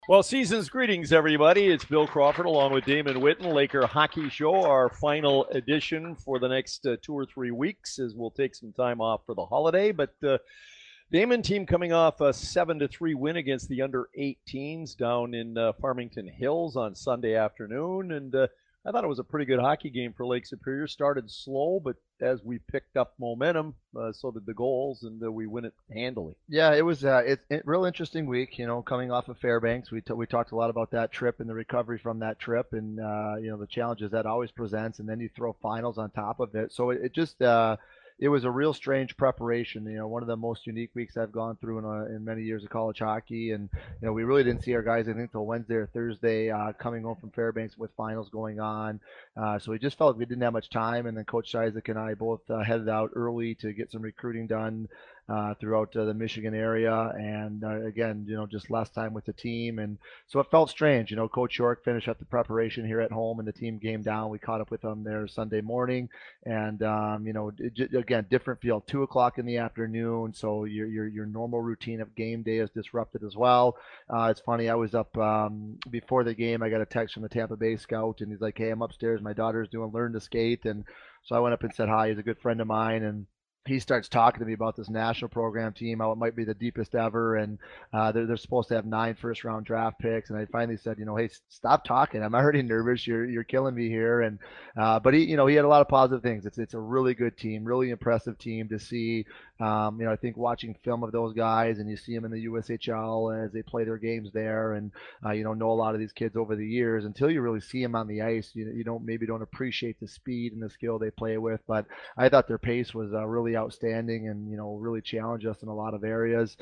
Well, season's greetings, everybody. It's Bill Crawford along with Damon Witten, Laker Hockey Show, our final edition for the next 2 or 3 weeks as we'll take some time off for the holiday. But Damon team coming off a 7-3 win against the under 18s down in Farmington Hills on Sunday afternoon. And I thought it was a pretty good hockey game for Lake Superior. Started slow, but as we picked up momentum, so did the goals, and we win it handily. Yeah, it was it real interesting week. Coming off of Fairbanks, we talked a lot about that trip and the recovery from that trip, and the challenges that always presents, and then you throw finals on top of it. So it just it was a real strange preparation. One of the most unique weeks I've gone through in many years of college hockey, and we really didn't see our guys I think till Wednesday or Thursday coming home from Fairbanks with finals going on. So we just felt like we didn't have much time, and then Coach Isaac and I both headed out early to get some recruiting done throughout the Michigan area, and again, just less time with the team, and so it felt strange. Coach York finished up the preparation here at home, and the team came down. We caught up with them there Sunday morning, and again, different feel. 2 o'clock in the afternoon, so your normal routine of game day is disrupted as well. It's funny. I was up before the game. I got a text from the Tampa Bay scout, and he's like, "Hey, I'm upstairs. My daughter's doing learn to skate," and so I went up and said hi. He's a good friend of mine, and he starts talking to me about this national program team, how it might be the deepest ever, and they're supposed to have 9 first-round draft picks. And I finally said, hey, stop talking. I'm already nervous. You're killing me here. And but he had a lot of positive things. It's a really good team, really impressive team to see. I think watching film of those guys, and you see them in the USHL as they play their games there, and know a lot of these kids over the years. Until you really see them on the ice, you don't appreciate the speed and the skill they play with. But I thought their pace was really outstanding, and really challenged us in a lot of areas.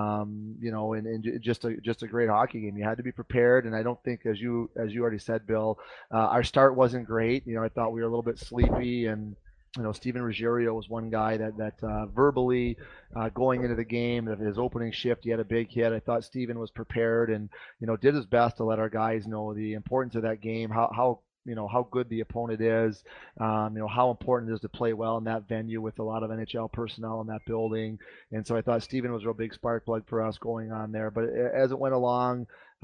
And just a great hockey game. You had to be prepared, and I don't think, as you already said, Bill, our start wasn't great. I thought we were a little bit sleepy, and Steven Ruggiero was one guy that verbally going into the game of his opening shift, he had a big hit. I thought Steven was prepared and did his best to let our guys know the importance of that game, how good the opponent is, how important it is to play well in that venue with a lot of NHL personnel in that building. And so I thought Steven was a real big spark plug for us going on there. But as it went along,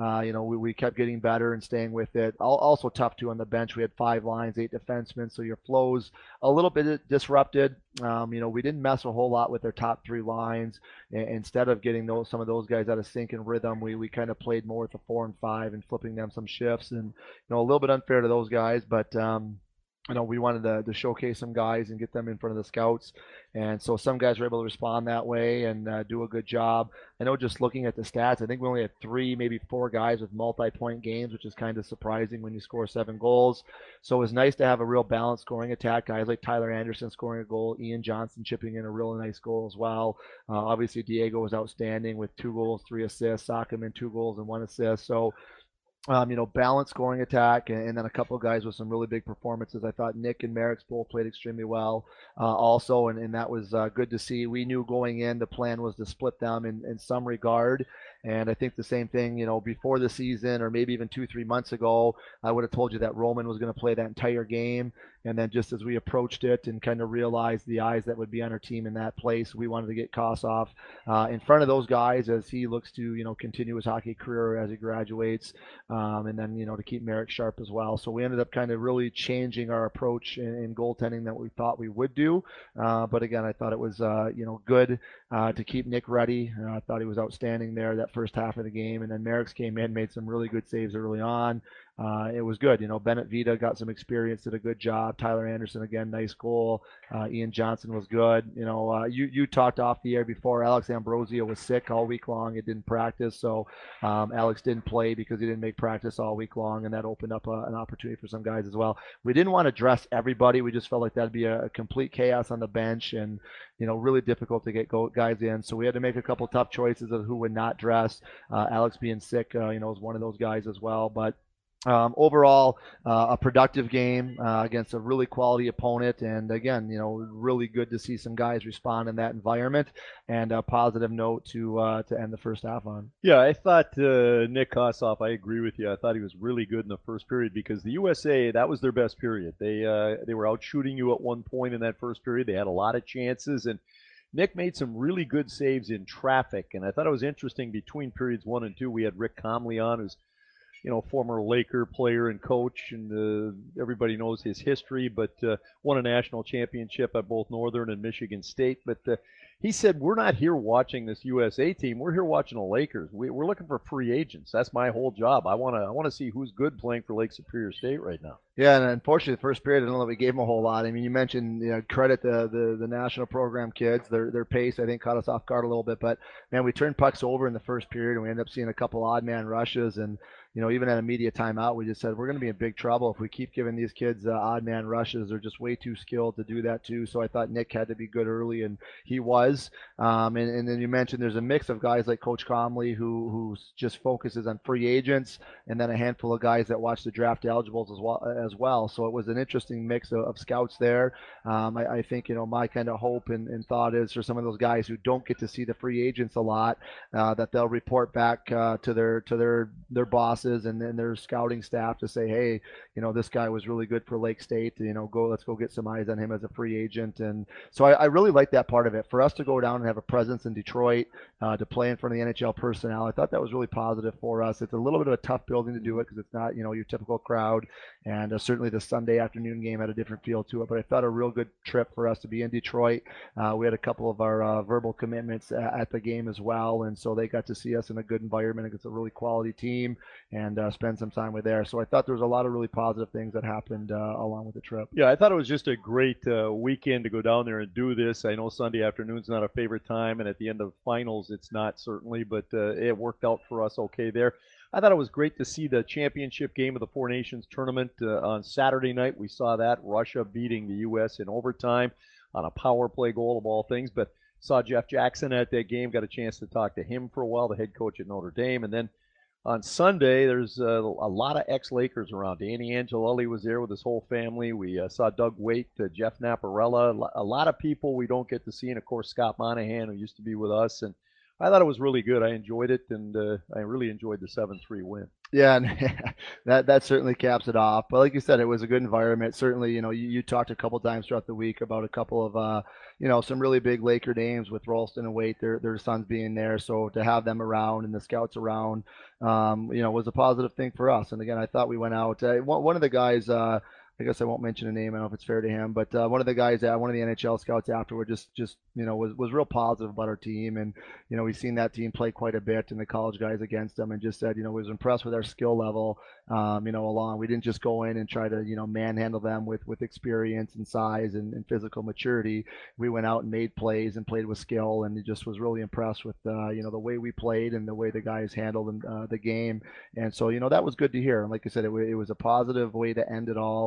we kept getting better and staying with it. Also tough too on the bench. We had 5 lines, 8 defensemen, so your flow's a little bit disrupted. We didn't mess a whole lot with their top 3 lines. Instead of getting some of those guys out of sync and rhythm, we kind of played more with the 4 and 5 and flipping them some shifts, and a little bit unfair to those guys, but we wanted to showcase some guys and get them in front of the scouts. And so some guys were able to respond that way and do a good job. I know just looking at the stats, I think we only had 3, maybe 4 guys with multi-point games, which is kind of surprising when you score 7 goals. So it was nice to have a real balanced scoring attack. Guys like Tyler Anderson scoring a goal, Ian Johnson chipping in a really nice goal as well. Obviously, Diego was outstanding with 2 goals, 3 assists. Sakaman 2 goals and 1 assist. So balanced scoring attack, and then a couple of guys with some really big performances. I thought Nick and Merrick's both played extremely well also, and that was good to see. We knew going in the plan was to split them in some regard, and I think the same thing, before the season or maybe even 2, 3 months ago, I would have told you that Roman was going to play that entire game. And then just as we approached it and kind of realized the eyes that would be on our team in that place, we wanted to get Kossoff in front of those guys as he looks to, continue his hockey career as he graduates, and then to keep Merrick sharp as well. So we ended up kind of really changing our approach in goaltending that we thought we would do. But again, I thought it was good to keep Nick ready. I thought he was outstanding there that first half of the game, and then Merrick's came in, made some really good saves early on. It was good. Bennett Vita got some experience, did a good job. Tyler Anderson, again, nice goal. Ian Johnson was good. You talked off the air before. Alex Ambrosio was sick all week long. It didn't practice, so Alex didn't play because he didn't make practice all week long, and that opened up an opportunity for some guys as well. We didn't want to dress everybody. We just felt like that'd be a complete chaos on the bench, and really difficult to get guys in. So we had to make a couple tough choices of who would not dress. Alex being sick, was one of those guys as well, but. Overall, a productive game against a really quality opponent, and again, really good to see some guys respond in that environment, and a positive note to end the first half on. Yeah, I thought Nick Kossoff, I agree with you. I thought he was really good in the first period because the USA, that was their best period. They were out shooting you at one point in that first period. They had a lot of chances, and Nick made some really good saves in traffic, and I thought it was interesting between periods 1 and 2. We had Rick Comley on, who's former Laker player and coach, and everybody knows his history, but won a national championship at both Northern and Michigan State. But he said, we're not here watching this USA team. We're here watching the Lakers. We're looking for free agents. That's my whole job. I want to see who's good playing for Lake Superior State right now. Yeah, and unfortunately, the first period, I don't know that we gave them a whole lot. I mean, you mentioned, credit the national program kids. Their pace, I think, caught us off guard a little bit. But, man, we turned pucks over in the first period, and we ended up seeing a couple odd man rushes. And, even at a media timeout, we just said we're going to be in big trouble if we keep giving these kids odd man rushes. They're just way too skilled to do that, too. So I thought Nick had to be good early, and he was. And then you mentioned there's a mix of guys like Coach Comley who just focuses on free agents, and then a handful of guys that watch the draft eligibles as well. So it was an interesting mix of scouts there. I think, my kind of hope and thought is for some of those guys who don't get to see the free agents a lot, that they'll report back to their bosses and then their scouting staff to say, hey, this guy was really good for Lake State. Let's go get some eyes on him as a free agent. And so I really like that part of it. For us to go down and have a presence in Detroit, to play in front of the NHL personnel, I thought that was really positive for us. It's a little bit of a tough building to do it because it's not, your typical crowd. And certainly the Sunday afternoon game had a different feel to it. But I thought a real good trip for us to be in Detroit. We had a couple of our verbal commitments at the game as well. And so they got to see us in a good environment against a really quality team and spend some time with there. So I thought there was a lot of really positive things that happened along with the trip. Yeah, I thought it was just a great weekend to go down there and do this. I know Sunday afternoon's not a favorite time, and at the end of finals it's not certainly, but it worked out for us okay there. I thought it was great to see the championship game of the Four Nations tournament on Saturday night. We saw that, Russia beating the U.S. in overtime on a power play goal of all things, but saw Jeff Jackson at that game, got a chance to talk to him for a while, the head coach at Notre Dame. And then on Sunday, there's a lot of ex-Lakers around. Danny Angelelli was there with his whole family. We saw Doug Waite, Jeff Naparella, a lot of people we don't get to see, and of course Scott Monahan, who used to be with us. And I thought it was really good. I enjoyed it, and I really enjoyed the 7-3 win. Yeah, and that certainly caps it off. But like you said, it was a good environment. Certainly, you talked a couple times throughout the week about a couple of, some really big Laker names with Ralston and Waite, their sons being there. So to have them around and the scouts around, was a positive thing for us. And again, I thought we went out. One of the guys, I guess I won't mention a name. I don't know if it's fair to him, but one of the guys, one of the NHL scouts afterward, just was real positive about our team, and we've seen that team play quite a bit, and the college guys against them, and just said was impressed with our skill level, along. We didn't just go in and try to manhandle them with experience and size and physical maturity. We went out and made plays and played with skill, and he just was really impressed with the way we played and the way the guys handled the game, and so that was good to hear. And like I said, it was a positive way to end it all.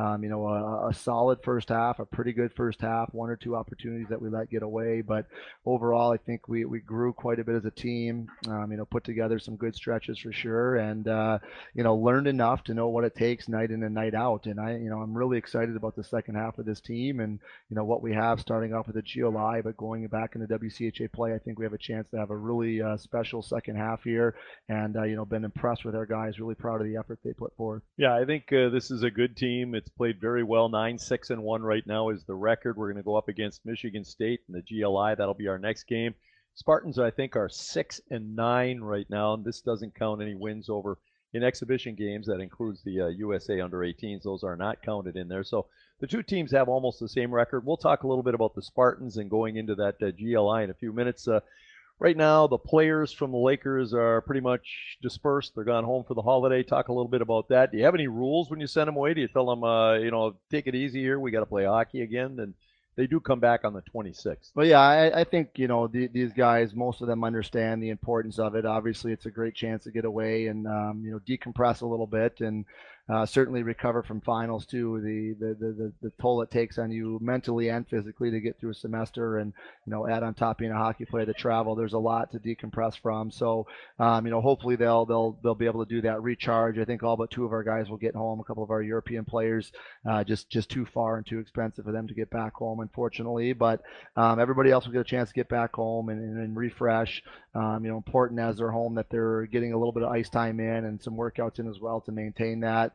A solid first half, a pretty good first half, one or two opportunities that we let get away. But overall, I think we grew quite a bit as a team, put together some good stretches for sure. And, learned enough to know what it takes night in and night out. And I'm really excited about the second half of this team and, what we have starting off with the GLI, but going back into WCHA play, I think we have a chance to have a really special second half here. And, been impressed with our guys, really proud of the effort they put forth. Yeah, I think this is a good team. It's played very well. 9-6-1 right now is the record. We're going to go up against Michigan State in the GLI. That'll be our next game. Spartans, I think, are 6-9 right now, and this doesn't count any wins over in exhibition games. That includes the USA under-18s. Those are not counted in there. So the two teams have almost the same record. We'll talk a little bit about the Spartans and going into that GLI in a few minutes. Right now, the players from the Lakers are pretty much dispersed. They're gone home for the holiday. Talk a little bit about that. Do you have any rules when you send them away? Do you tell them, take it easy here, we got to play hockey again? And they do come back on the 26th. Well, yeah, I think, these guys, most of them understand the importance of it. Obviously, it's a great chance to get away and, decompress a little bit and certainly recover from finals too. The toll it takes on you mentally and physically to get through a semester, and add on top being a hockey player, the travel. There's a lot to decompress from. So hopefully they'll be able to do that, recharge. I think all but two of our guys will get home. A couple of our European players, just too far and too expensive for them to get back home unfortunately, but everybody else will get a chance to get back home and refresh. Important as they're home that they're getting a little bit of ice time in and some workouts in as well to maintain that.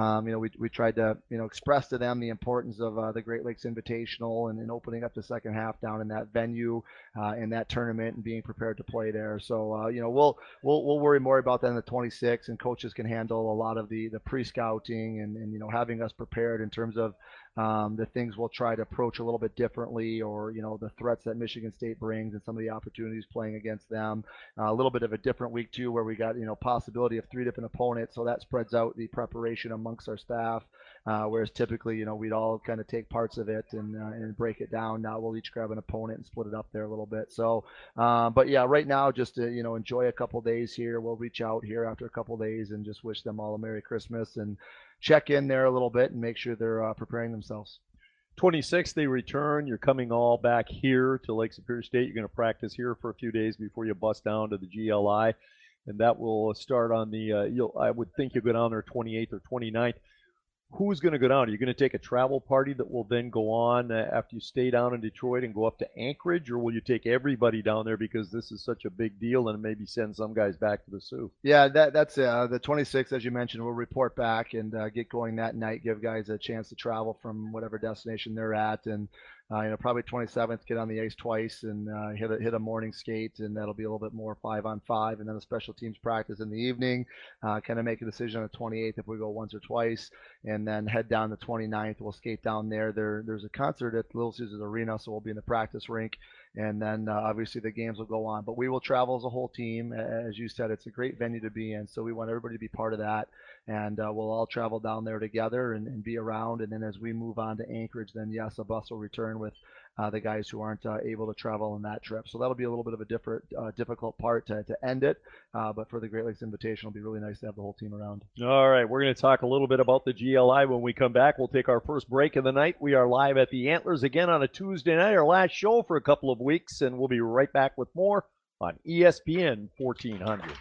We tried to, express to them the importance of the Great Lakes Invitational and opening up the second half down in that venue, in that tournament, and being prepared to play there. So, we'll worry more about that in the 26, and coaches can handle a lot of the pre-scouting and having us prepared in terms of the things we'll try to approach a little bit differently, or the threats that Michigan State brings and some of the opportunities playing against them. A little bit of a different week too, where we got possibility of 3 different opponents, so that spreads out the preparation amongst our staff. Whereas typically, we'd all kind of take parts of it and break it down. Now we'll each grab an opponent and split it up there a little bit. So, but yeah, right now, just to enjoy a couple days here. We'll reach out here after a couple days and just wish them all a Merry Christmas and check in there a little bit and make sure they're preparing themselves. 26th, they return. You're coming all back here to Lake Superior State. You're going to practice here for a few days before you bust down to the GLI, and that will start on the. I would think you'll go down there 28th or 29th. Who's going to go down? Are you going to take a travel party that will then go on after you stay down in Detroit and go up to Anchorage, or will you take everybody down there because this is such a big deal and maybe send some guys back to the Sioux? Yeah, that's the 26th, as you mentioned. We'll report back and get going that night, give guys a chance to travel from whatever destination they're at, and probably 27th, get on the ice twice and hit a morning skate, and that'll be a little bit more 5-on-5, and then a special teams practice in the evening. Kind of make a decision on the 28th if we go once or twice, and then head down the 29th. We'll skate down there. There's a concert at Little Caesars Arena, so we'll be in the practice rink, and then obviously the games will go on. But we will travel as a whole team. As you said, it's a great venue to be in, so we want everybody to be part of that. And we'll all travel down there together and be around. And then as we move on to Anchorage, then yes, a bus will return with the guys who aren't able to travel on that trip. So that'll be a little bit of a difficult part to end it. But for the Great Lakes Invitational, it'll be really nice to have the whole team around. All right, we're going to talk a little bit about the GLI when we come back. We'll take our first break of the night. We are live at the Antlers again on a Tuesday night, our last show for a couple of weeks, and we'll be right back with more on ESPN 1400.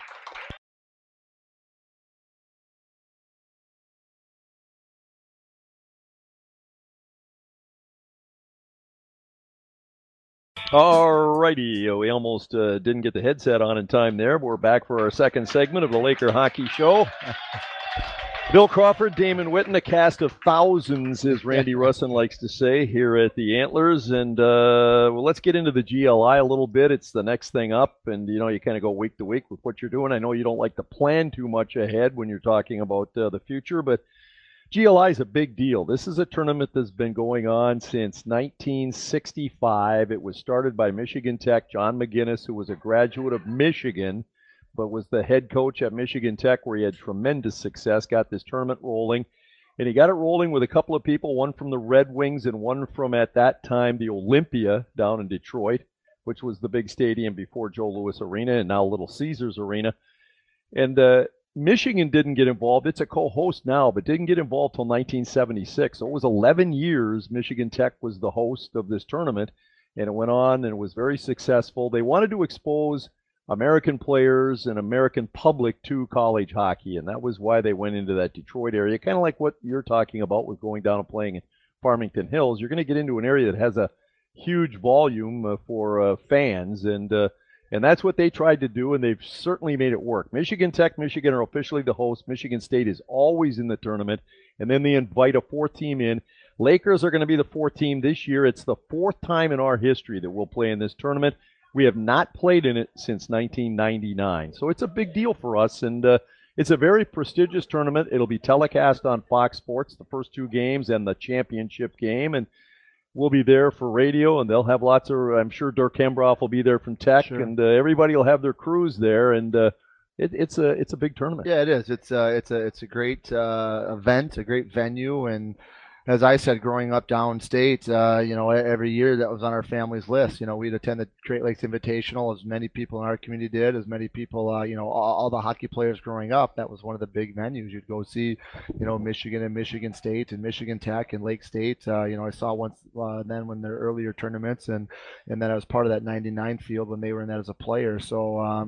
All righty, we almost didn't get the headset on in time there, but we're back for our second segment of the Laker Hockey Show. Bill Crawford, Damon Witten, a cast of thousands, as Randy Russin likes to say, here at the Antlers. And well, let's get into the GLI a little bit. It's the next thing up, and you kind of go week to week with what you're doing. I know you don't like to plan too much ahead when you're talking about the future, but GLI is a big deal. This is a tournament that's been going on since 1965. It was started by Michigan Tech, John McGinnis, who was a graduate of Michigan, but was the head coach at Michigan Tech, where he had tremendous success, got this tournament rolling. And he got it rolling with a couple of people, one from the Red Wings and one from, at that time, the Olympia down in Detroit, which was the big stadium before Joe Louis Arena and now Little Caesars Arena. And Michigan didn't get involved. It's a co-host now, but didn't get involved till 1976. So it was 11 years Michigan Tech was the host of this tournament, and it went on and it was very successful. They wanted to expose American players and American public to college hockey, and that was why they went into that Detroit area, kind of like what you're talking about with going down and playing in Farmington Hills. You're going to get into an area that has a huge volume for fans, and that's what they tried to do, and they've certainly made it work. Michigan Tech, Michigan are officially the host. Michigan State is always in the tournament, and then they invite a fourth team in. Lakers are going to be the fourth team this year. It's the fourth time in our history that we'll play in this tournament. We have not played in it since 1999, so it's a big deal for us, and it's a very prestigious tournament. It'll be telecast on Fox Sports, the first two games and the championship game, and we'll be there for radio, and they'll have lots of, I'm sure Dirk Hembroff will be there from Tech, sure. And everybody will have their crews there, and it's a big tournament. Yeah, it is. It's a great event, a great venue, and as I said, growing up downstate, every year that was on our family's list. We'd attend the Great Lakes Invitational, as many people in our community did, as many people, all the hockey players growing up. That was one of the big venues. You'd go see, Michigan and Michigan State and Michigan Tech and Lake State. I saw once then when their earlier tournaments, and then I was part of that '99 field when they were in that as a player. So,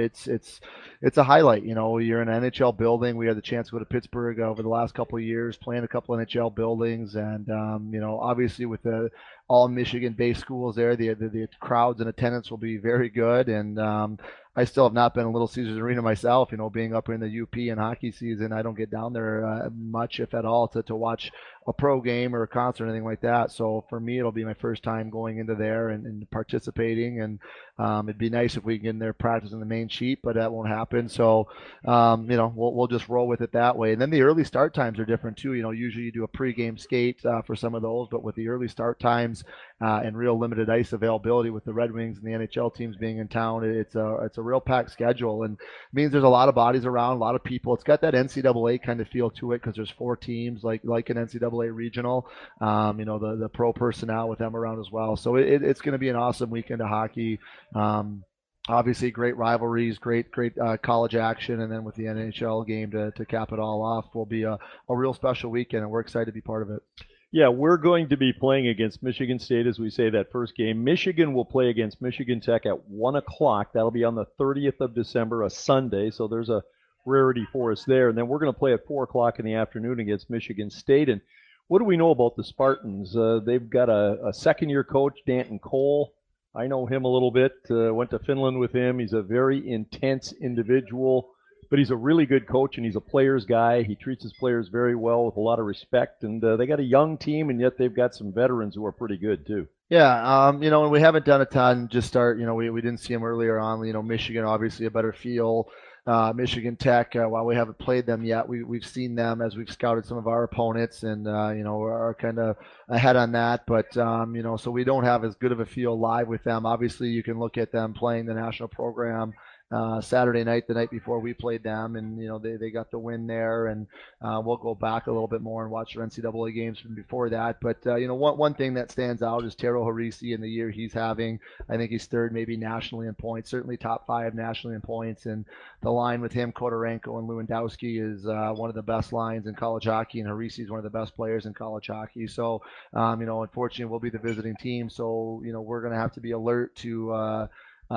it's a highlight. You're in an NHL building. We had the chance to go to Pittsburgh over the last couple of years, playing a couple of NHL buildings. And obviously with the all Michigan-based schools there. The crowds and attendance will be very good, and I still have not been in Little Caesars Arena myself. Being up in the UP in hockey season, I don't get down there much, if at all, to watch a pro game or a concert or anything like that. So for me, it'll be my first time going into there and participating. And it'd be nice if we can get in there practicing the main sheet, but that won't happen. So we'll just roll with it that way. And then the early start times are different too. Usually you do a pregame skate for some of those, but with the early start times and real limited ice availability with the Red Wings and the NHL teams being in town, it's a real packed schedule, and it means there's a lot of bodies around, a lot of people. It's got that NCAA kind of feel to it because there's 4 teams like an NCAA regional. The pro personnel with them around as well. So it's going to be an awesome weekend of hockey. Obviously, great rivalries, great college action, and then with the NHL game to cap it all off will be a real special weekend, and we're excited to be part of it. Yeah, we're going to be playing against Michigan State, as we say, that first game. Michigan will play against Michigan Tech at 1 o'clock. That'll be on the 30th of December, a Sunday, so there's a rarity for us there. And then we're going to play at 4 o'clock in the afternoon against Michigan State. And what do we know about the Spartans? They've got a second-year coach, Danton Cole. I know him a little bit, went to Finland with him. He's a very intense individual, but he's a really good coach, and he's a player's guy. He treats his players very well with a lot of respect, and they got a young team, and yet they've got some veterans who are pretty good too. Yeah, and we haven't done a ton. Just start, we didn't see them earlier on. Michigan obviously a better feel. Michigan Tech, while we haven't played them yet, we've seen them as we've scouted some of our opponents, and are kind of ahead on that. But so we don't have as good of a feel live with them. Obviously, you can look at them playing the national program Saturday night, the night before we played them, and they got the win there, and we'll go back a little bit more and watch their NCAA games from before that. But one thing that stands out is Taro Harisi in the year he's having. I think he's third maybe nationally in points, certainly top 5 nationally in points, and the line with him, Kodorenko and Lewandowski, is one of the best lines in college hockey, and Harisi is one of the best players in college hockey. So unfortunately we'll be the visiting team, so we're going to have to be alert to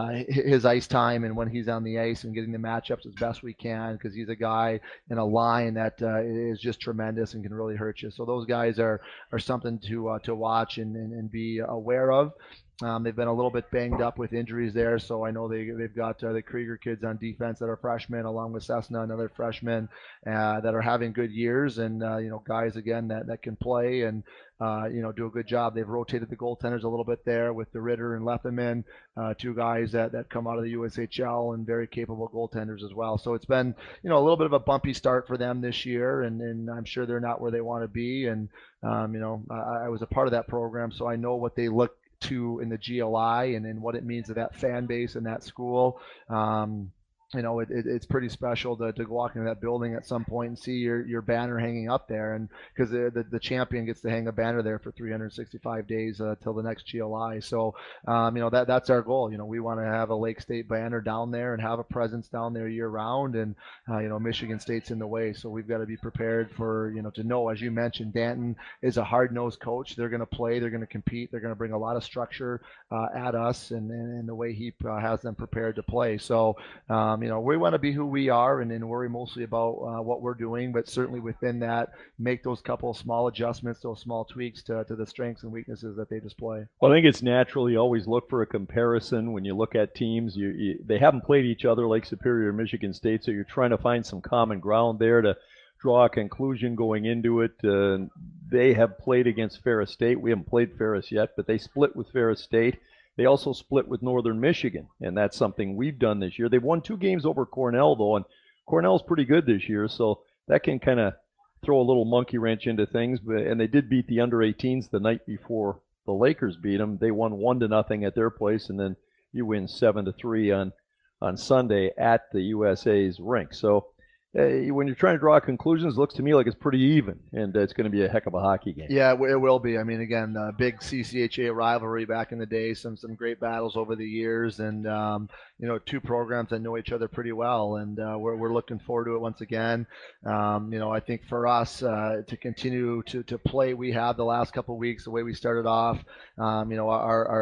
his ice time and when he's on the ice and getting the matchups as best we can, because he's a guy in a line that is just tremendous and can really hurt you. So those guys are something to watch and be aware of. They've been a little bit banged up with injuries there, so I know they've got the Krieger kids on defense that are freshmen, along with Cessna, another freshman, that are having good years, and guys again that can play and do a good job. They've rotated the goaltenders a little bit there with the Ritter and Lefferman, 2 guys that come out of the USHL and very capable goaltenders as well. So it's been a little bit of a bumpy start for them this year, and I'm sure they're not where they want to be. And I was a part of that program, so I know what they look to in the GLI and what it means to that fan base and that school. It's pretty special to walk into that building at some point and see your banner hanging up there, and because the champion gets to hang a banner there for 365 days till the next GLI. So that's our goal. We want to have a Lake State banner down there and have a presence down there year round, and Michigan State's in the way, so we've got to be prepared for to know, as you mentioned, Danton is a hard-nosed coach. They're going to play, they're going to compete, they're going to bring a lot of structure at us, and the way he has them prepared to play. So we want to be who we are and worry mostly about what we're doing, but certainly within that, make those couple of small adjustments, those small tweaks to the strengths and weaknesses that they display. Well, I think it's natural. You always look for a comparison when you look at teams. They haven't played each other, like Superior, Michigan State, so you're trying to find some common ground there to draw a conclusion going into it. They have played against Ferris State. We haven't played Ferris yet, but they split with Ferris State. They also split with Northern Michigan, and that's something we've done this year. They've won 2 games over Cornell, though, and Cornell's pretty good this year, so that can kind of throw a little monkey wrench into things. And they did beat the under-18s the night before the Lakers beat them. They won 1-0 at their place, and then you win 7-3 on Sunday at the USA's rink. So when you're trying to draw conclusions, it looks to me like it's pretty even, and it's going to be a heck of a hockey game. Yeah, it will be. I mean, again, big CCHA rivalry back in the day, some great battles over the years, and 2 programs that know each other pretty well, and we're looking forward to it once again. I think for us to continue to play, we have the last couple of weeks the way we started off. Our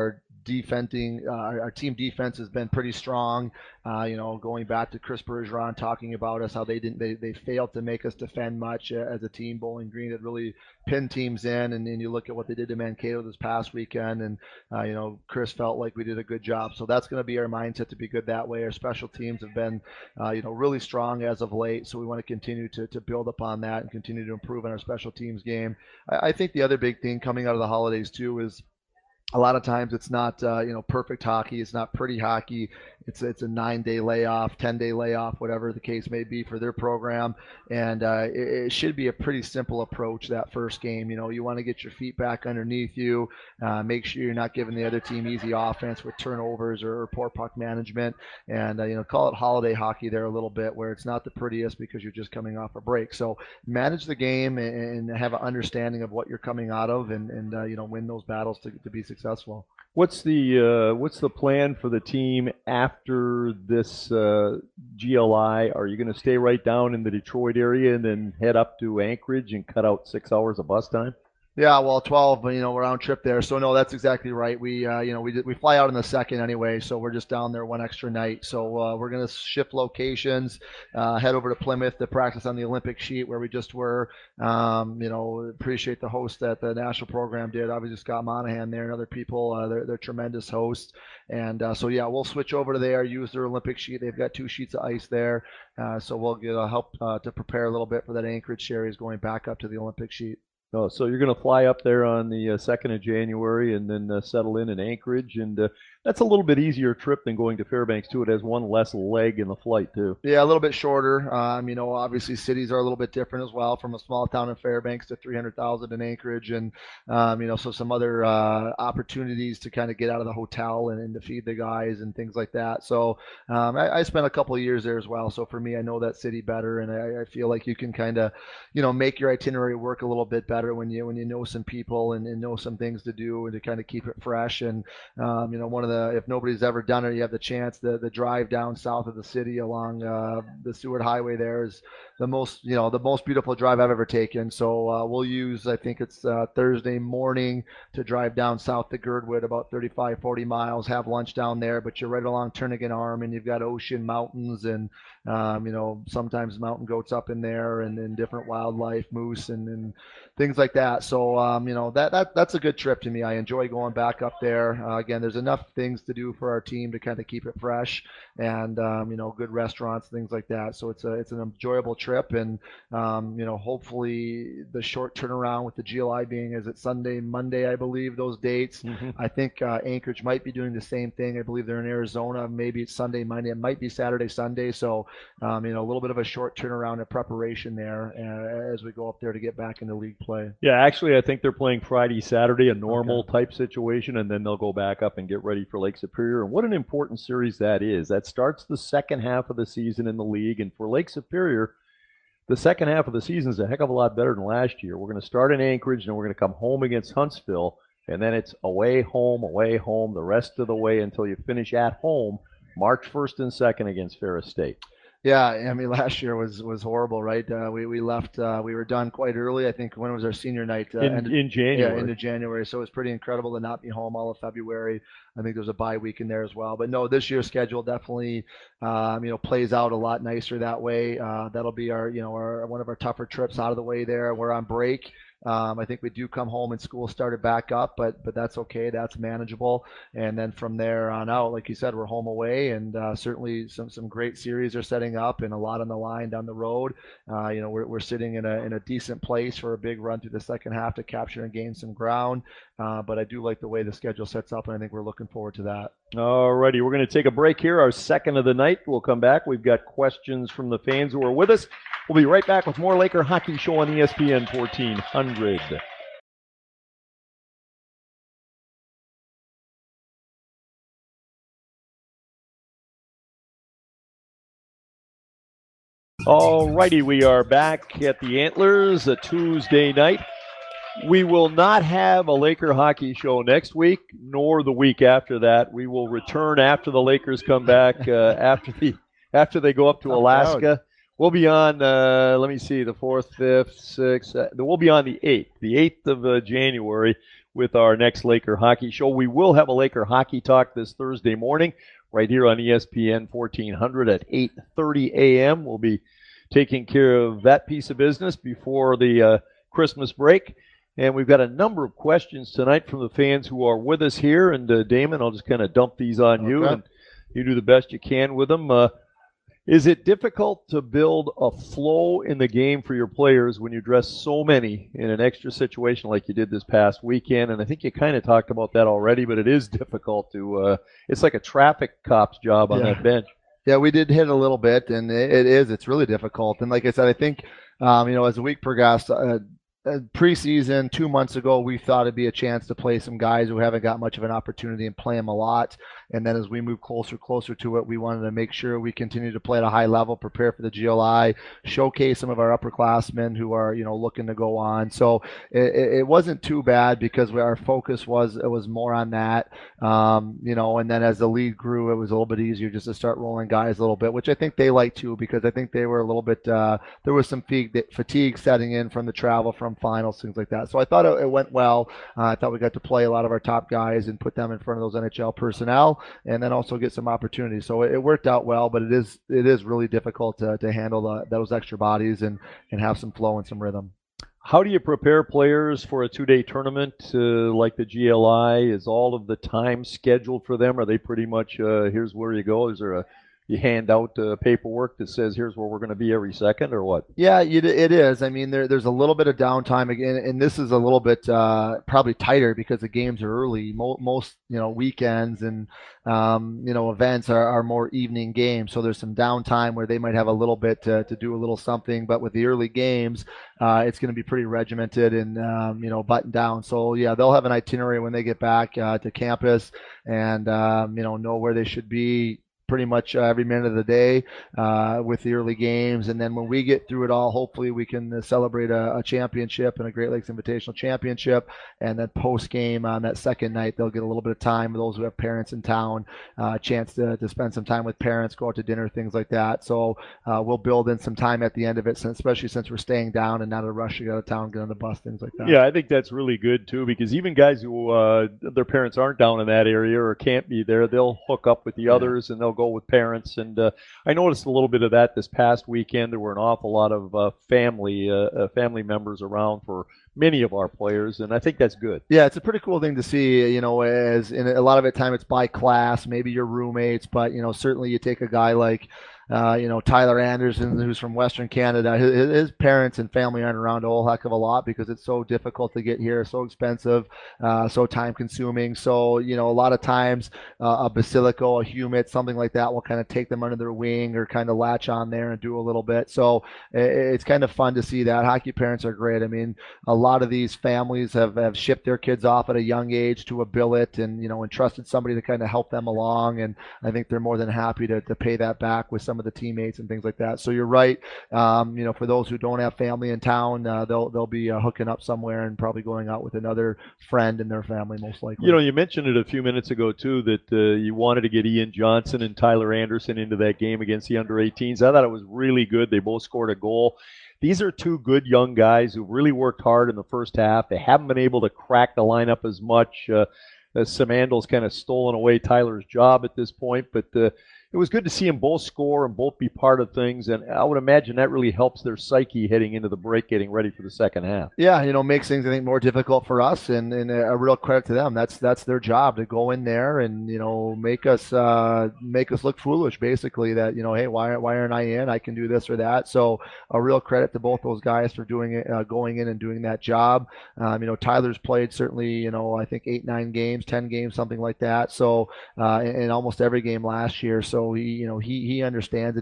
our team defense has been pretty strong. Going back to Chris Bergeron talking about us, how they failed to make us defend much as a team. Bowling Green had really pinned teams in, and then you look at what they did to Mankato this past weekend, and Chris felt like we did a good job. So that's going to be our mindset, to be good that way. Our special teams have been really strong as of late, so we want to continue to build upon that and continue to improve on our special teams game. I think the other big thing coming out of the holidays too is a lot of times it's not perfect hockey. It's not pretty hockey. It's a 9-day layoff, 10-day layoff, whatever the case may be for their program. And it should be a pretty simple approach that first game. You want to get your feet back underneath you, make sure you're not giving the other team easy offense with turnovers or poor puck management, and call it holiday hockey there a little bit, where it's not the prettiest because you're just coming off a break. So manage the game and have an understanding of what you're coming out of, and win those battles to be successful. What's the plan for the team after this GLI? Are you going to stay right down in the Detroit area and then head up to Anchorage and cut out 6 hours of bus time? Yeah, well, 12, round trip there. So no, that's exactly right. We fly out in the second anyway, so we're just down there one extra night. So we're gonna shift locations, head over to Plymouth to practice on the Olympic sheet where we just were. Appreciate the host that the national program did. Obviously Scott Monahan there and other people. They're tremendous hosts. And so yeah, we'll switch over to there. Use their Olympic sheet. They've got 2 sheets of ice there. So we'll get help to prepare a little bit for that Anchorage series going back up to the Olympic sheet. Oh, so you're going to fly up there on the 2nd of January and then settle in Anchorage, and that's a little bit easier trip than going to Fairbanks too. It has one less leg in the flight too. Yeah, a little bit shorter. Obviously cities are a little bit different as well, from a small town in Fairbanks to 300,000 in Anchorage, and so some other opportunities to kind of get out of the hotel and to feed the guys and things like that. So I spent a couple of years there as well. So for me, I know that city better, and I feel like you can kind of make your itinerary work a little bit better when you know some people and know some things to do, and to kind of keep it fresh. And one of the, if nobody's ever done it, you have the chance, the drive down south of the city along the Seward Highway there is the most beautiful drive I've ever taken. So we'll use, I think it's Thursday morning, to drive down south to Girdwood, about 35-40 miles, have lunch down there, but you're right along Turnagain Arm, and you've got ocean, mountains, and sometimes mountain goats up in there, and different wildlife, moose and things like that. So that's a good trip to me. I enjoy going back up there. Again, there's enough things to do for our team to kind of keep it fresh, and good restaurants, things like that. So it's an enjoyable trip, and hopefully the short turnaround with the GLI being, is it Sunday, Monday, I believe those dates. Mm-hmm. I think Anchorage might be doing the same thing. I believe they're in Arizona. Maybe it's Sunday, Monday. It might be Saturday, Sunday. So a little bit of a short turnaround of preparation there as we go up there to get back into league play. Yeah, actually, I think they're playing Friday, Saturday, a normal type situation, and then they'll go back up and get ready for Lake Superior. And what an important series that is. That starts the second half of the season in the league, and for Lake Superior, the second half of the season is a heck of a lot better than last year. We're going to start in Anchorage, and we're going to come home against Huntsville, and then it's away, home, the rest of the way until you finish at home March 1st and 2nd against Ferris State. Yeah, I mean, last year was horrible, right? We left, we were done quite early. I think, when was our senior night? In January. Yeah, into January. So it was pretty incredible to not be home all of February. I think there's a bye week in there as well. But no, this year's schedule definitely, plays out a lot nicer that way. That'll be our one of our tougher trips out of the way there. We're on break. I think we do come home and school started back up, but that's okay. That's manageable. And then from there on out, like you said, we're home away, and certainly some great series are setting up, and a lot on the line down the road. We're sitting in a decent place for a big run through the second half to capture and gain some ground. But I do like the way the schedule sets up, and I think we're looking forward to that. All righty, we're going to take a break here, our second of the night. We'll come back. We've got questions from the fans who are with us. We'll be right back with more Laker Hockey Show on ESPN 1400. All righty, we are back at the Antlers, a Tuesday night. We will not have a Laker Hockey Show next week, nor the week after that. We will return after the Lakers come back, after they go up to Alaska. We'll be on, let me see, the 4th, 5th, 6th. We'll be on the 8th of January with our next Laker Hockey Show. We will have a Laker Hockey Talk this Thursday morning right here on ESPN 1400 at 8:30 a.m. We'll be taking care of that piece of business before the Christmas break. And we've got a number of questions tonight from the fans who are with us here. And Damon, I'll just kind of dump these on you, and you do the best you can with them. Is it difficult to build a flow in the game for your players when you dress so many in an extra situation like you did this past weekend? And I think you kind of talked about that already, but it is difficult to it's like a traffic cop's job on that bench. Yeah, we did hit a little bit, and it's really difficult. And like I said, I think, as the week progressed, preseason 2 months ago, we thought it'd be a chance to play some guys who haven't got much of an opportunity and play them a lot. And then as we move closer to it, we wanted to make sure we continue to play at a high level, prepare for the GLI, showcase some of our upperclassmen who are, looking to go on. So it wasn't too bad because our focus was more on that, and then as the league grew, it was a little bit easier just to start rolling guys a little bit, which I think they liked too, because I think they were a little bit, there was some fatigue setting in from the travel, from finals, things like that. So I thought it went well. I thought we got to play a lot of our top guys and put them in front of those NHL personnel, and then also get some opportunities. So it worked out well, but it is really difficult to handle those extra bodies and have some flow and some rhythm. How do you prepare players for a 2-day tournament like the GLI? Is all of the time scheduled for them? Are they pretty much, here's where you go? Is there you hand out paperwork that says here's where we're going to be every second, or what? Yeah, it is. I mean, there's a little bit of downtime again, and this is a little bit probably tighter because the games are early. Most weekends and events are more evening games, so there's some downtime where they might have a little bit to do a little something. But with the early games, it's going to be pretty regimented and buttoned down. So yeah, they'll have an itinerary when they get back to campus, and know where they should be pretty much every minute of the day with the early games. And then when we get through it all, hopefully we can celebrate a championship and a Great Lakes Invitational Championship. And then post game on that second night, they'll get a little bit of time with those who have parents in town, a chance to spend some time with parents, go out to dinner, things like that. So we'll build in some time at the end of it, especially since we're staying down and not a rush to get out of town, get on the bus, things like that. Yeah, I think that's really good too, because even guys who their parents aren't down in that area or can't be there, they'll hook up with the others and they'll go with parents. And I noticed a little bit of that this past weekend. There were an awful lot of family members around for many of our players, and I think that's good. Yeah, it's a pretty cool thing to see, as in a lot of the time it's by class, maybe your roommates, but certainly you take a guy like Tyler Anderson, who's from Western Canada. His parents and family aren't around a whole heck of a lot because it's so difficult to get here, so expensive, so time consuming. So, a lot of times a Basilico, a Humit, something like that will kind of take them under their wing or kind of latch on there and do a little bit. So it's kind of fun to see that. Hockey parents are great. I mean, a lot of these families have shipped their kids off at a young age to a billet and, entrusted somebody to kind of help them along. And I think they're more than happy to pay that back with some of the teammates and things like that. So you're right. For those who don't have family in town, they'll be hooking up somewhere and probably going out with another friend in their family, most likely. You mentioned it a few minutes ago too that you wanted to get Ian Johnson and Tyler Anderson into that game against the under-18s. I thought it was really good. They both scored a goal. These are two good young guys who really worked hard in the first half. They haven't been able to crack the lineup as much. Samandal's kind of stolen away Tyler's job at this point, but it was good to see them both score and both be part of things, and I would imagine that really helps their psyche heading into the break, getting ready for the second half. Yeah, makes things, I think, more difficult for us, and a real credit to them. That's their job, to go in there and make us look foolish, basically. That hey, why aren't I in? I can do this or that. So a real credit to both those guys for doing it, going in and doing that job. Tyler's played certainly I think 8-9 games, 10 games, something like that. So in almost every game last year. So he understands it.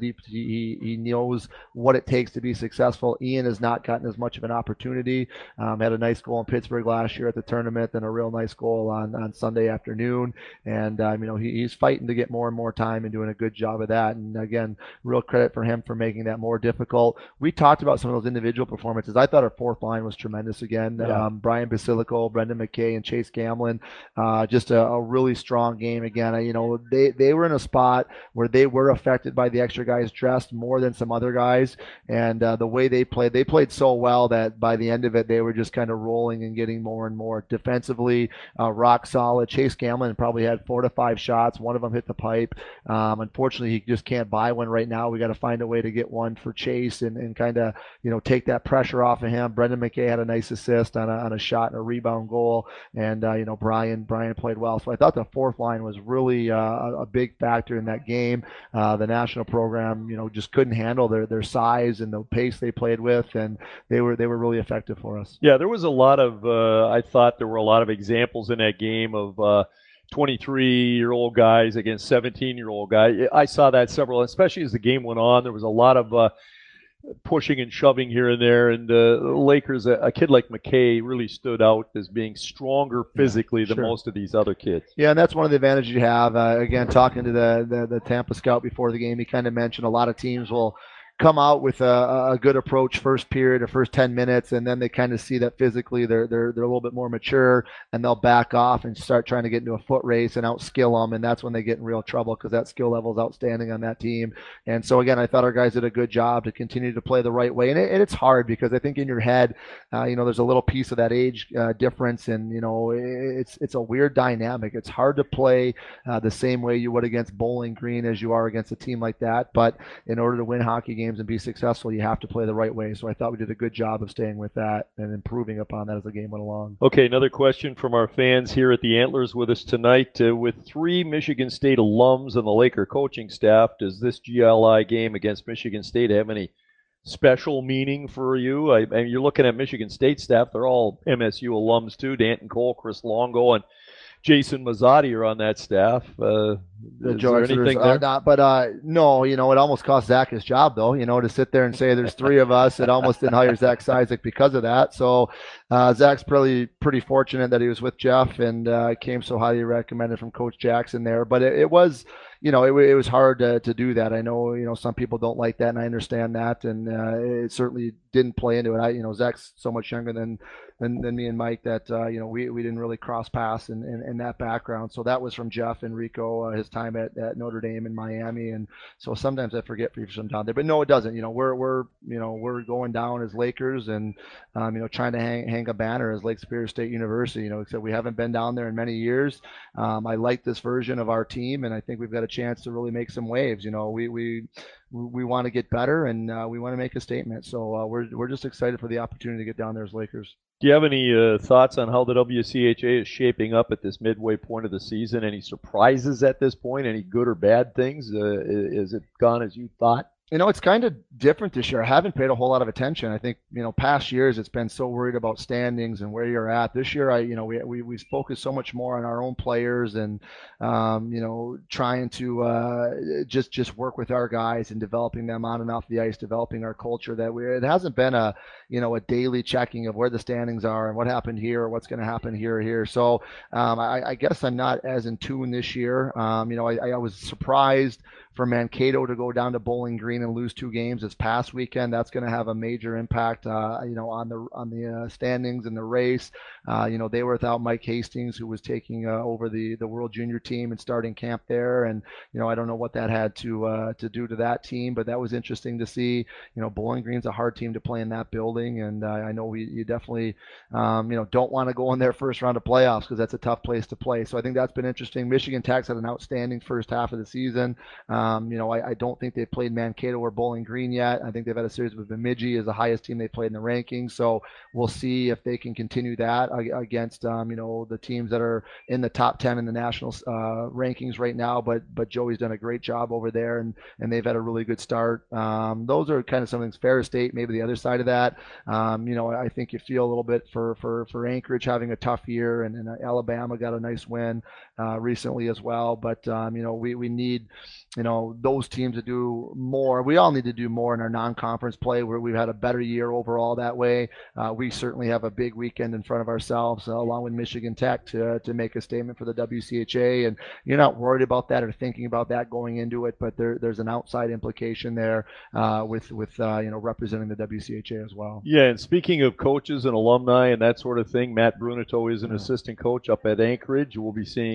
He knows what it takes to be successful. Ian has not gotten as much of an opportunity. Had a nice goal in Pittsburgh last year at the tournament, then a real nice goal on Sunday afternoon. And he's fighting to get more and more time and doing a good job of that. And again, real credit for him for making that more difficult. We talked about some of those individual performances. I thought our fourth line was tremendous again. Yeah. Brian Basilico, Brendan McKay, and Chase Gamlin. Just a really strong game again. They were in a spot where they were affected by the extra guys dressed more than some other guys. And the way they played so well that by the end of it, they were just kind of rolling and getting more and more defensively, rock solid. Chase Gamlin probably had 4 to 5 shots. One of them hit the pipe. Unfortunately, he just can't buy one right now. We got to find a way to get one for Chase and kind of, take that pressure off of him. Brendan McKay had a nice assist on a shot and a rebound goal. And, Brian played well. So I thought the fourth line was really a big factor in that game. The national program, just couldn't handle their size and the pace they played with, and they were really effective for us. Yeah, there was a lot of I thought there were a lot of examples in that game of 23-year-old guys against 17-year-old guys. I saw that several, especially as the game went on. There was a lot of pushing and shoving here and there, and the Lakers, a kid like McKay really stood out as being stronger physically than most of these other kids. Yeah, and that's one of the advantages you have. Again, talking to the Tampa scout before the game, he kind of mentioned a lot of teams will come out with a good approach first period or first 10 minutes, and then they kind of see that physically they're a little bit more mature, and they'll back off and start trying to get into a foot race and outskill them, and that's when they get in real trouble because that skill level is outstanding on that team. And so again, I thought our guys did a good job to continue to play the right way, and it's hard because I think in your head, there's a little piece of that age difference, and it's a weird dynamic. It's hard to play the same way you would against Bowling Green as you are against a team like that, but in order to win hockey games and be successful, you have to play the right way. So I thought we did a good job of staying with that and improving upon that as the game went along. Okay, another question from our fans here at the Antlers with us tonight. With 3 Michigan State alums and the Laker coaching staff, does this GLI game against Michigan State have any special meaning for you? I mean, you're looking at Michigan State staff. They're all MSU alums too. Danton Cole, Chris Longo, and Jason Mazzotti are on that staff. Is there anything there? No, it almost cost Zach his job, though, to sit there and say there's 3 of us. It almost didn't hire Zach Cizik because of that. So Zach's pretty fortunate that he was with Jeff and came so highly recommended from Coach Jackson there. But it was, it was hard to do that. I know, some people don't like that, and I understand that. And it certainly didn't play into it. Zach's so much younger than me and Mike that, we didn't really cross paths in that background. So that was from Jeff and Rico, his time at Notre Dame and Miami. And so sometimes I forget for some down there, but no, it doesn't. We're going down as Lakers and, trying to hang a banner as Lake Superior State University, except we haven't been down there in many years. I like this version of our team, and I think we've got a chance to really make some waves. We want to get better, and we want to make a statement. So we're just excited for the opportunity to get down there as Lakers. Do you have any thoughts on how the WCHA is shaping up at this midway point of the season? Any surprises at this point? Any good or bad things? Is it gone as you thought? It's kind of different this year. I haven't paid a whole lot of attention. I think, past years it's been so worried about standings and where you're at. This year, we focused so much more on our own players and, trying to just work with our guys and developing them on and off the ice, developing our culture that it hasn't been a daily checking of where the standings are and what happened here or what's going to happen here or here. So I guess I'm not as in tune this year. I was surprised for Mankato to go down to Bowling Green and lose 2 games this past weekend. That's going to have a major impact, on the standings and the race. They were without Mike Hastings, who was taking over the World Junior team and starting camp there. And I don't know what that had to do to that team, but that was interesting to see. Bowling Green's a hard team to play in that building, and I know you definitely don't want to go in their first round of playoffs because that's a tough place to play. So I think that's been interesting. Michigan Tech's had an outstanding first half of the season. I don't think they've played Mankato or Bowling Green yet. I think they've had a series with Bemidji as the highest team they played in the rankings. So we'll see if they can continue that against, the teams that are in the top 10 in the national rankings right now. But Joey's done a great job over there, and they've had a really good start. Those are kind of some things. Ferris State, maybe the other side of that. I think you feel a little bit for Anchorage having a tough year, and Alabama got a nice win recently as well. But, we need, those teams to do more. We all need to do more in our non-conference play where we've had a better year overall that way. We certainly have a big weekend in front of ourselves along with Michigan Tech to make a statement for the WCHA, and you're not worried about that or thinking about that going into it, but there's an outside implication there with representing the WCHA as well. Yeah, and speaking of coaches and alumni and that sort of thing, Matt Brunito is an assistant coach up at Anchorage. We'll be seeing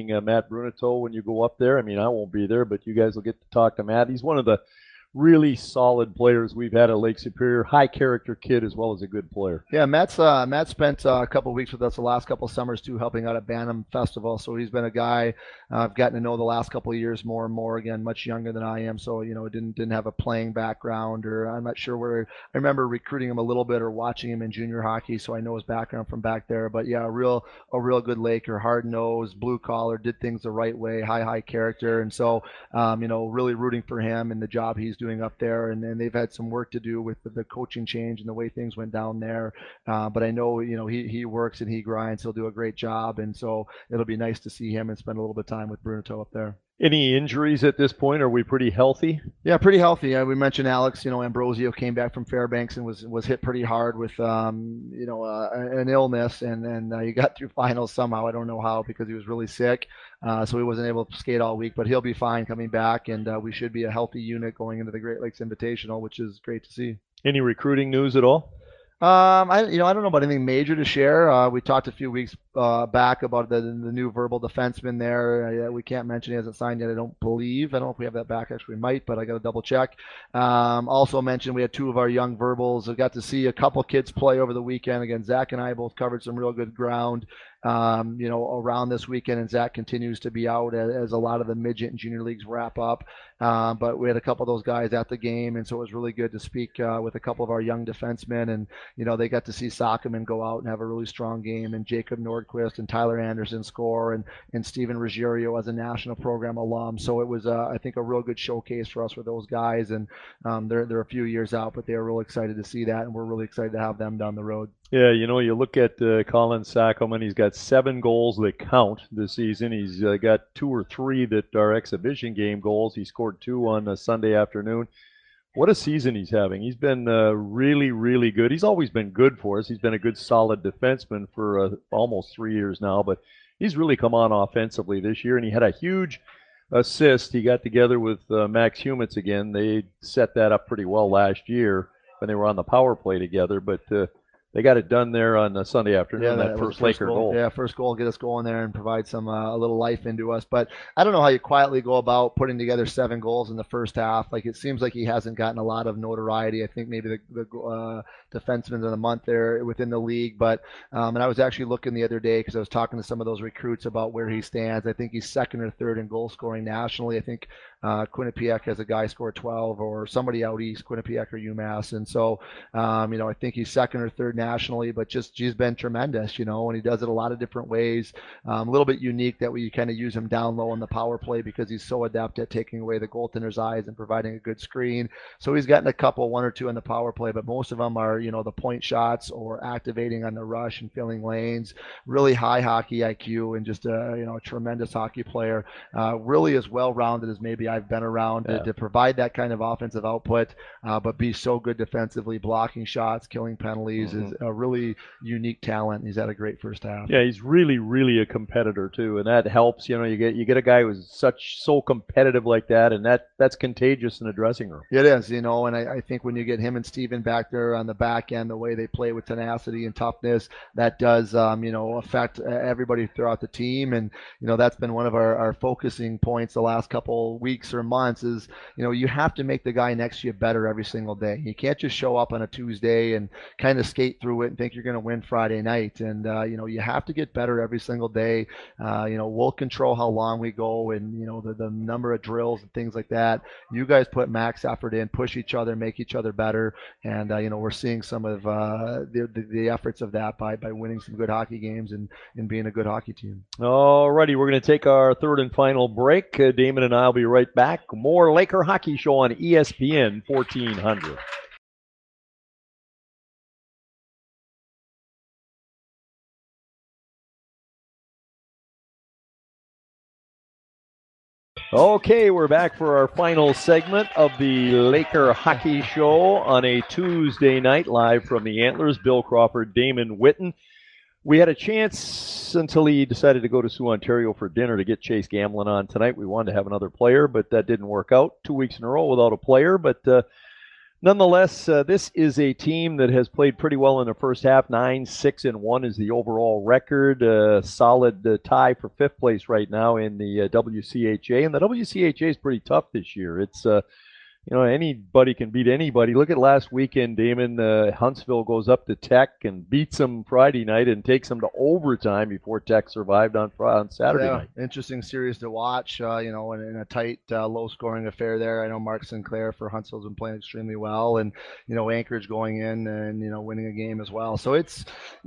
meeting Matt Brunito when you go up there. I mean, I won't be there, but you guys will get to talk to Matt. He's one of the really solid players we've had at Lake Superior. High character kid as well as a good player. Yeah, Matt spent a couple of weeks with us the last couple of summers too, helping out at Bantam Festival. So he's been a guy I've gotten to know the last couple of years more and more. Again, much younger than I am, so didn't have a playing background, or I'm not sure where. I remember recruiting him a little bit or watching him in junior hockey, so I know his background from back there. But yeah, a real good Laker, hard nosed, blue collar, did things the right way, high character, and so really rooting for him and the job he's doing up there. And they've had some work to do with the coaching change and the way things went down there. But I know, he works and he grinds. He'll do a great job. And so it'll be nice to see him and spend a little bit of time with Brunito up there. Any injuries at this point? Are we pretty healthy? Yeah, pretty healthy. We mentioned Alex, Ambrosio came back from Fairbanks and was hit pretty hard with, an illness, and he got through finals somehow. I don't know how, because he was really sick. So he wasn't able to skate all week, but he'll be fine coming back, and we should be a healthy unit going into the Great Lakes Invitational, which is great to see. Any recruiting news at all? I don't know about anything major to share. We talked a few weeks back about the new verbal defenseman there. We can't mention he hasn't signed yet, I don't believe. I don't know if we have that back. Actually, we might, but I got to double check. Also mentioned we had two of our young verbals. I got to see a couple kids play over the weekend. Again, Zach and I both covered some real good ground. Around this weekend, and Zach continues to be out as a lot of the midget and junior leagues wrap up. But we had a couple of those guys at the game, and so it was really good to speak with a couple of our young defensemen. And they got to see Sockman go out and have a really strong game, and Jacob Nordquist and Tyler Anderson score, and Steven Ruggiero as a national program alum. So it was, I think, a real good showcase for us with those guys. And they're a few years out, but they are real excited to see that, and we're really excited to have them down the road. Yeah, you look at Colin Sackelman. He's got 7 goals that count this season. He's got 2 or 3 that are exhibition game goals. He scored 2 on a Sunday afternoon. What a season he's having. He's been really, really good. He's always been good for us. He's been a good, solid defenseman for almost 3 years now, but he's really come on offensively this year, and he had a huge assist. He got together with Max Humitz again. They set that up pretty well last year when they were on the power play together, but they got it done there on a Sunday afternoon, that first Laker goal. Yeah, first goal, get us going there and provide some a little life into us. But I don't know how you quietly go about putting together 7 goals in the first half. Like, it seems like he hasn't gotten a lot of notoriety. I think maybe the defenseman of the month there within the league. But and I was actually looking the other day because I was talking to some of those recruits about where he stands. I think he's second or third in goal scoring nationally. I think Quinnipiac has a guy score 12, or somebody out east, Quinnipiac or UMass. And so, I think he's second or third nationally, but he's been tremendous, and he does it a lot of different ways. A little bit unique that we kind of use him down low on the power play because he's so adept at taking away the goaltender's eyes and providing a good screen. So he's gotten a couple, 1 or 2 on the power play, but most of them are, the point shots or activating on the rush and filling lanes. Really high hockey IQ, and just a tremendous hockey player. Really as well-rounded as maybe I've been around to provide that kind of offensive output, but be so good defensively, blocking shots, killing penalties. Is a really unique talent. He's had a great first half. Yeah, he's really, really a competitor too, and that helps. You get a guy who's so competitive like that, and that's contagious in a dressing room. It is, and I think when you get him and Steven back there on the back end, the way they play with tenacity and toughness, that does affect everybody throughout the team. And that's been one of our focusing points the last couple weeks or months is you have to make the guy next to you better every single day. You can't just show up on a Tuesday and kind of skate through it and think you're going to win Friday night. And you have to get better every single day. We'll control how long we go, and the number of drills and things like that. You guys put max effort in, push each other, make each other better, and we're seeing some of the efforts of that by winning some good hockey games and being a good hockey team. All righty, we're going to take our third and final break. Damon and I will be right back. More Laker Hockey Show on ESPN 1400. Okay, we're back for our final segment of the Laker Hockey Show on a Tuesday night, live from the Antlers. Bill Crawford, Damon Whitten. We had a chance until he decided to go to Sioux, Ontario for dinner to get Chase Gamlin on tonight. We wanted to have another player, but that didn't work out. 2 weeks in a row without a player, but Nonetheless, this is a team that has played pretty well in the first half. 9-6-1 is the overall record. Solid tie for fifth place right now in the WCHA, and the WCHA is pretty tough this year. It's anybody can beat anybody. Look at last weekend, Damon. Huntsville goes up to Tech and beats them Friday night and takes them to overtime before Tech survived on Saturday night. Interesting series to watch, in a tight, low-scoring affair there. I know Mark Sinclair for Huntsville's been playing extremely well, and, Anchorage going in and, winning a game as well. So it's,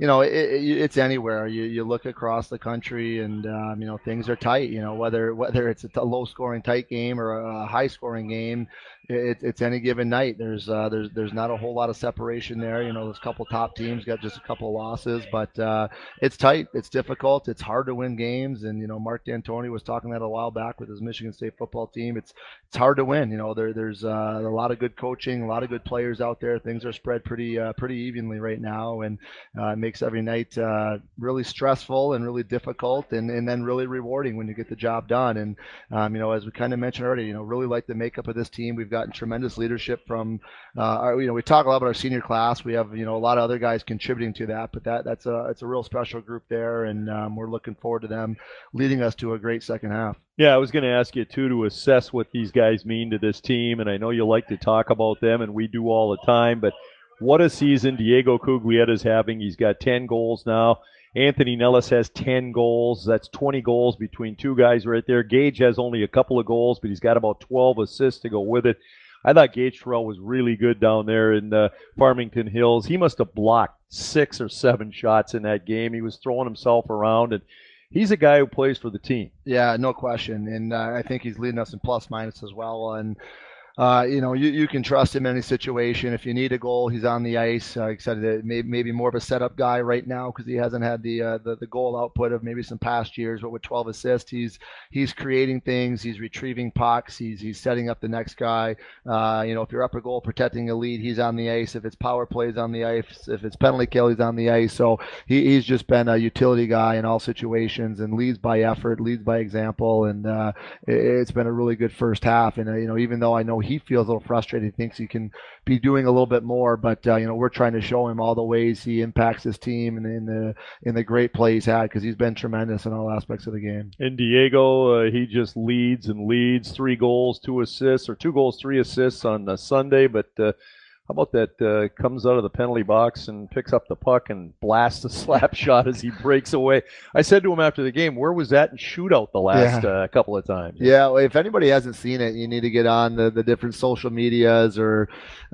it's anywhere. You look across the country and, things are tight, whether it's a low-scoring tight game or a high-scoring game. It's any given night. There's not a whole lot of separation there. Those couple top teams got just a couple of losses, but it's tight. It's difficult. It's hard to win games. And Mark D'Antoni was talking that a while back with his Michigan State football team. It's hard to win. There's a lot of good coaching, a lot of good players out there. Things are spread pretty evenly right now, and it makes every night really stressful and really difficult, and then really rewarding when you get the job done. And as we kind of mentioned already, really like the makeup of this team. We've gotten tremendous leadership from we talk a lot about our senior class. We have a lot of other guys contributing to that, but it's a real special group there, and we're looking forward to them leading us to a great second half. Yeah, I was going to ask you too to assess what these guys mean to this team, and I know you like to talk about them, and we do all the time, but what a season Diego Cuglietta is having. He's got 10 goals now. Anthony Nellis has 10 goals. That's 20 goals between two guys right there. Gage has only a couple of goals, but he's got about 12 assists to go with it. I thought Gage Terrell was really good down there in Farmington Hills. He must have blocked 6 or 7 shots in that game. He was throwing himself around, and he's a guy who plays for the team. Yeah, no question. And I think he's leading us in plus minus as well. And you can trust him in any situation. If you need a goal, he's on the ice. Like I said, maybe more of a setup guy right now because he hasn't had the goal output of maybe some past years. But with 12 assists, he's creating things. He's retrieving pucks. He's setting up the next guy. If you're up a goal protecting a lead, he's on the ice. If it's power plays on the ice, if it's penalty kill, he's on the ice. So he's just been a utility guy in all situations and leads by effort, leads by example. And it's been a really good first half. And even though I know he feels a little frustrated. He thinks he can be doing a little bit more, but we're trying to show him all the ways he impacts his team and in the great play he's had because he's been tremendous in all aspects of the game. And Diego, he just leads and leads. 3 goals, 2 assists, or 2 goals, 3 assists on Sunday, but how about that? Comes out of the penalty box and picks up the puck and blasts a slap shot as he breaks away. I said to him after the game, where was that in shootout the last couple of times? Yeah, well, if anybody hasn't seen it, you need to get on the different social medias or,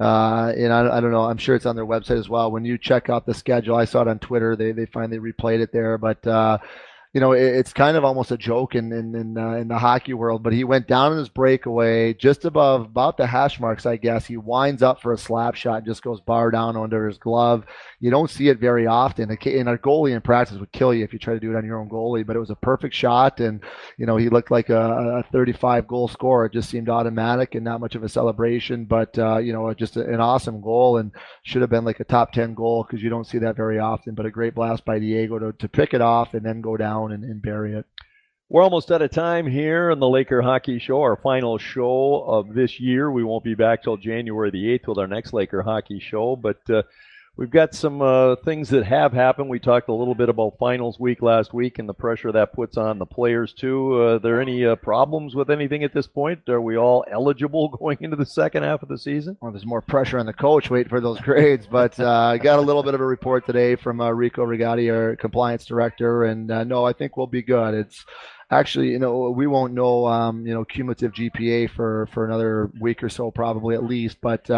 and I don't know, I'm sure it's on their website as well. When you check out the schedule, I saw it on Twitter, they finally replayed it there, but it's kind of almost a joke in the hockey world, but he went down in his breakaway just about the hash marks, I guess. He winds up for a slap shot and just goes bar down under his glove. You don't see it very often. And a goalie in practice would kill you if you try to do it on your own goalie, but it was a perfect shot, and he looked like a 35-goal scorer. It just seemed automatic and not much of a celebration, but just an awesome goal and should have been like a top 10 goal because you don't see that very often, but a great blast by Diego to pick it off and then go down and bury it. We're almost out of time here on the Laker Hockey Show, our final show of this year. We won't be back till January the 8th with our next Laker Hockey Show, but we've got some things that have happened. We talked a little bit about finals week last week and the pressure that puts on the players too. Are there any problems with anything at this point? Are we all eligible going into the second half of the season? Well, there's more pressure on the coach waiting for those grades, but I got a little bit of a report today from Rico Rigatti, our compliance director, and no, I think we'll be good. It's actually, we won't know, cumulative GPA for another week or so, probably at least. But,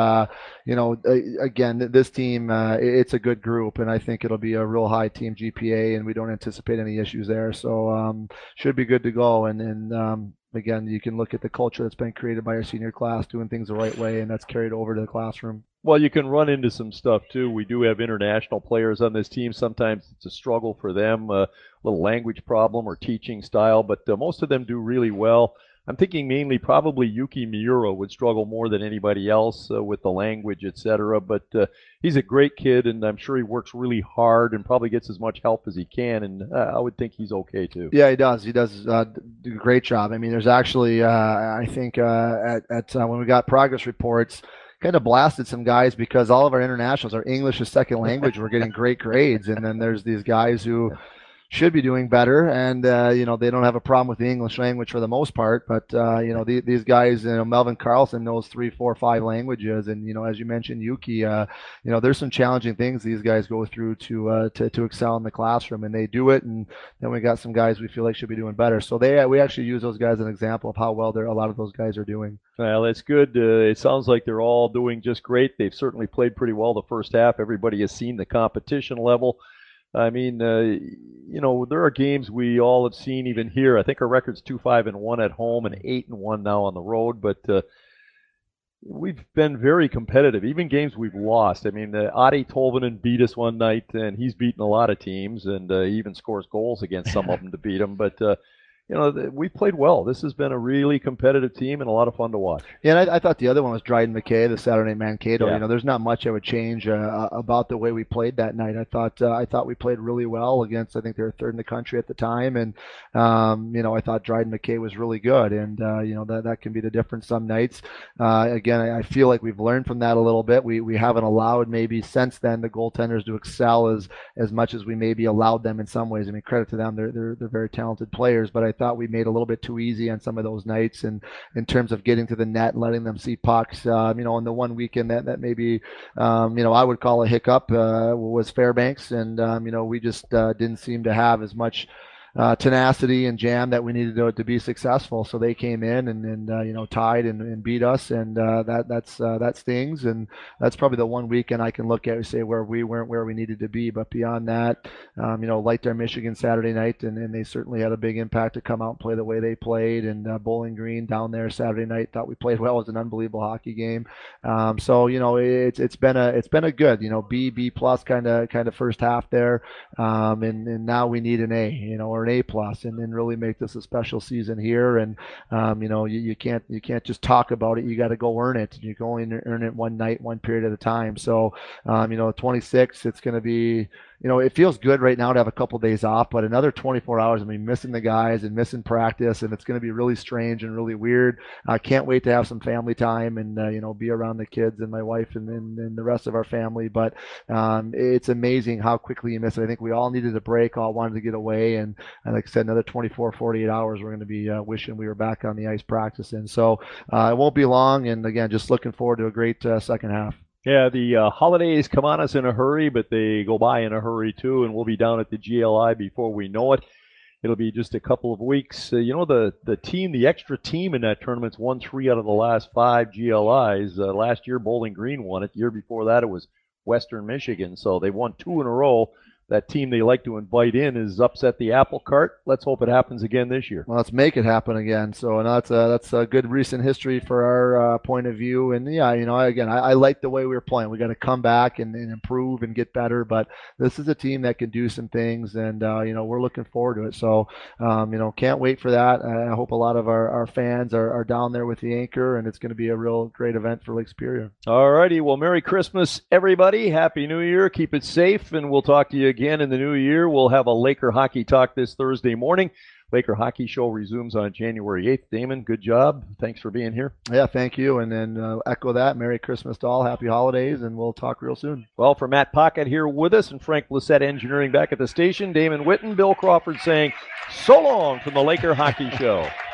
again, this team, it's a good group, and I think it'll be a real high team GPA, and we don't anticipate any issues there. So should be good to go. And again, you can look at the culture that's been created by our senior class, doing things the right way, and that's carried over to the classroom. Well, you can run into some stuff, too. We do have international players on this team. Sometimes it's a struggle for them, a little language problem or teaching style, but most of them do really well. I'm thinking mainly probably Yuki Miura would struggle more than anybody else with the language, etc. But he's a great kid, and I'm sure he works really hard and probably gets as much help as he can, and I would think he's okay, too. Yeah, he does. He does do a great job. I mean, there's actually, I think, when we got progress reports, kind of blasted some guys because all of our internationals are English as second language. We're getting great grades, and then there's these guys who should be doing better, and they don't have a problem with the English language for the most part, but these guys, Melvin Carlson knows 3, 4, 5 languages, and as you mentioned, Yuki, there's some challenging things these guys go through to excel in the classroom, and they do it, and then we got some guys we feel like should be doing better. So we actually use those guys as an example of how well a lot of those guys are doing. Well, that's good. It sounds like they're all doing just great. They've certainly played pretty well the first half. Everybody has seen the competition level. I mean, there are games we all have seen even here. I think our record's 2-5-1 at home and 8-1 now on the road, but we've been very competitive. Even games we've lost. I mean, Adi Tolvanen beat us one night, and he's beaten a lot of teams, and he even scores goals against some of them to beat them. But we've played well. This has been a really competitive team and a lot of fun to watch. Yeah, and I thought the other one was Dryden McKay, the Saturday Mankato. Yeah. There's not much I would change about the way we played that night. I thought we played really well against. I think they were third in the country at the time, and I thought Dryden McKay was really good, and that can be the difference some nights. Again, I feel like we've learned from that a little bit. We haven't allowed maybe since then the goaltenders to excel as much as we maybe allowed them in some ways. I mean, credit to them; they're very talented players, but I thought we made a little bit too easy on some of those nights, and in terms of getting to the net and letting them see pucks. On the one weekend that maybe I would call a hiccup was Fairbanks, and we just didn't seem to have as much tenacity and jam that we needed to be successful. So they came in and tied and beat us, and that stings. And that's probably the one weekend I can look at and say where we weren't where we needed to be. But beyond that, liked our Michigan Saturday night, and they certainly had a big impact to come out and play the way they played. And Bowling Green down there Saturday night, thought we played well. It was an unbelievable hockey game. It's been a good B plus kind of first half there, and now we need an A, or an A plus, and then really make this a special season here. And you can't just talk about it. You got to go earn it. You can only earn it one night, one period at a time. So 26, it's going to be. It feels good right now to have a couple of days off, but another 24 hours, missing the guys and missing practice, and it's going to be really strange and really weird. I can't wait to have some family time and, be around the kids and my wife and the rest of our family. But it's amazing how quickly you miss it. I think we all needed a break, all wanted to get away. And like I said, another 24, 48 hours, we're going to be wishing we were back on the ice practicing. So it won't be long. And again, just looking forward to a great second half. Yeah, the holidays come on us in a hurry, but they go by in a hurry too, and we'll be down at the GLI before we know it. It'll be just a couple of weeks. The extra team in that tournament's won 3 out of the last 5 GLIs. Last year, Bowling Green won it. The year before that, it was Western Michigan. So they won 2 in a row. That team they like to invite in is upset the apple cart. Let's hope it happens again this year. Well, let's make it happen again. So that's a good recent history for our point of view. And yeah, again, I like the way we were playing. We got to come back and improve and get better. But this is a team that can do some things, and we're looking forward to it. So can't wait for that. I hope a lot of our fans are down there with the anchor, and it's going to be a real great event for Lake Superior. All righty. Well, Merry Christmas, everybody. Happy New Year. Keep it safe, and we'll talk to you again in the new year. We'll have a Laker Hockey Talk this Thursday morning. Laker Hockey Show resumes on January 8th. Damon, good job. Thanks for being here. Yeah, thank you. And then echo that. Merry Christmas to all. Happy holidays, and we'll talk real soon. Well, for Matt Pocket here with us and Frank Blissett engineering back at the station, Damon Witten, Bill Crawford saying so long from the Laker Hockey Show.